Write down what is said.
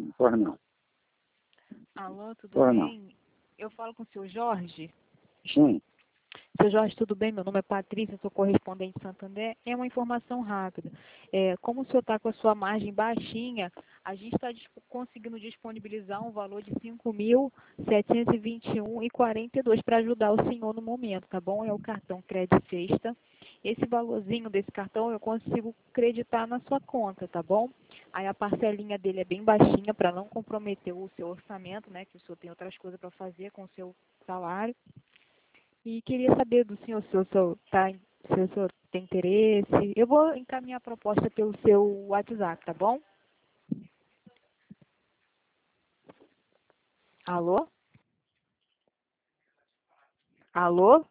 Pois não. Alô, tudo Pois não. bem? Eu falo com o seu Jorge. Sim. Seu Jorge, tudo bem? Meu nome é Patrícia, sou correspondente de Santander. É uma informação rápida. Como o senhor está com a sua margem baixinha, a gente está conseguindo disponibilizar um valor de R$ 5.721,42 para ajudar o senhor no momento, tá bom? É o cartão Crédito Sexta. Esse valorzinho desse cartão eu consigo creditar na sua conta, tá bom? Aí a parcelinha dele é bem baixinha para não comprometer o seu orçamento, né? Que o senhor tem outras coisas para fazer com o seu salário. E queria saber do senhor se o senhor, se o senhor tem interesse. Eu vou encaminhar a proposta pelo seu WhatsApp, tá bom? Alô? Alô?